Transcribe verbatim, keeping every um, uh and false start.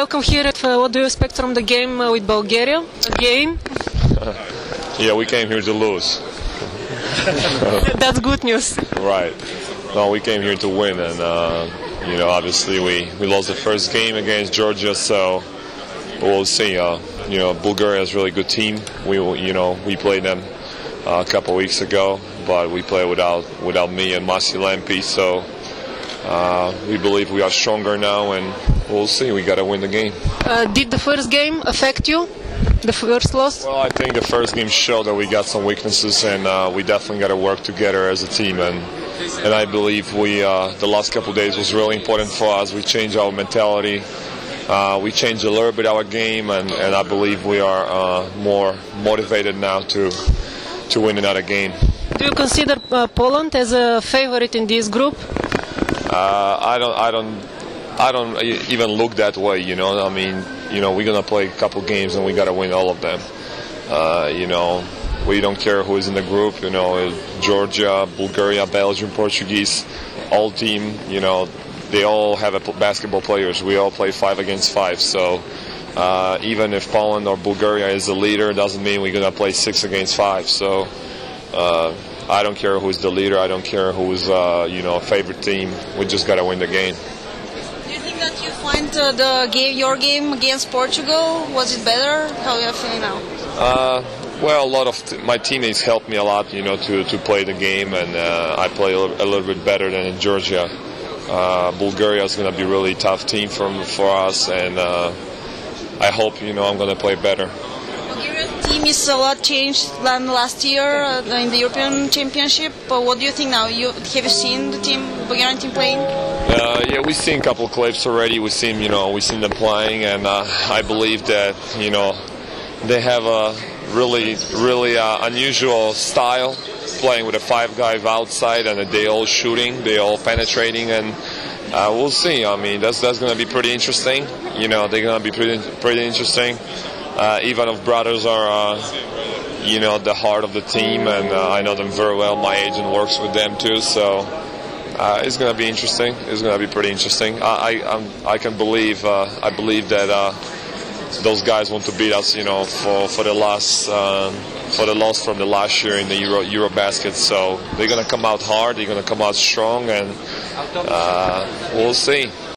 welcome here. Uh, what do you expect from the game uh, with Bulgaria? Again? Yeah, we came here to lose. That's good news. Right. No, we came here to win, and uh, you know, obviously we, we lost the first game against Georgia, so we'll see. Uh, you know, Bulgaria is a really good team. We you know we played them uh, a couple weeks ago, but we play without without me and Masi Lempi, so uh, we believe we are stronger now, and we'll see. We got to win the game. Uh, did the first game affect you? The first loss? Well, I think the first game showed that we got some weaknesses, and uh, we definitely got to work together as a team. And and I believe we uh, the last couple of days was really important for us. We changed our mentality. Uh, we changed a little bit our game, and, and I believe we are uh, more motivated now to to win another game. Do you consider uh, Poland as a favorite in this group? Uh, I don't. I don't. I don't even look that way. You know. I mean, you know, we're gonna play a couple games, and we gotta win all of them. Uh, you know, we don't care who is in the group. You know, Georgia, Bulgaria, Belgium, Portuguese, all team. You know. They all have a basketball players. We all play five against five. So uh, even if Poland or Bulgaria is the leader, doesn't mean we're gonna play six against five. So uh, I don't care who's the leader. I don't care who's uh, you know favorite team. We just gotta win the game. Do you think that you find uh, the game, your game against Portugal, was it better? How are you feeling now? Uh, well, a lot of t- my teammates helped me a lot, you know, to to play the game, and uh, I play a little, a little bit better than in Georgia. Uh, Bulgaria is going to be a really tough team from, for us, and uh, I hope, you know, I'm going to play better. Bulgaria's team is a lot changed than last year uh, in the European Championship. But what do you think now? You have you seen the team, Bulgarian team playing? Uh, yeah, we've seen a couple of clips already. We've seen, you know, we've seen them playing, and uh, I believe that, you know, they have a really, really uh, unusual style. Playing with the five guys outside, and they all shooting, they all penetrating, and uh, we'll see. I mean, that's that's going to be pretty interesting. You know, they're going to be pretty pretty interesting. Uh, Ivanov brothers are, uh, you know, the heart of the team, and uh, I know them very well. My agent works with them too, so uh, it's going to be interesting. It's going to be pretty interesting. I I, I'm, I can believe uh, I believe that uh, those guys want to beat us. You know, for for the last. Um, for the loss from the last year in the Euro Eurobasket, so they're gonna come out hard, they're gonna come out strong, and uh, we'll see.